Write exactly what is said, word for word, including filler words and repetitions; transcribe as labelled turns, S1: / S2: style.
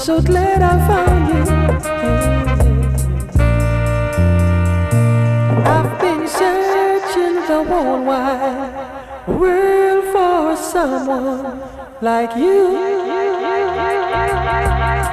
S1: So glad I found you. I've been searching the whole wide world for someone like you.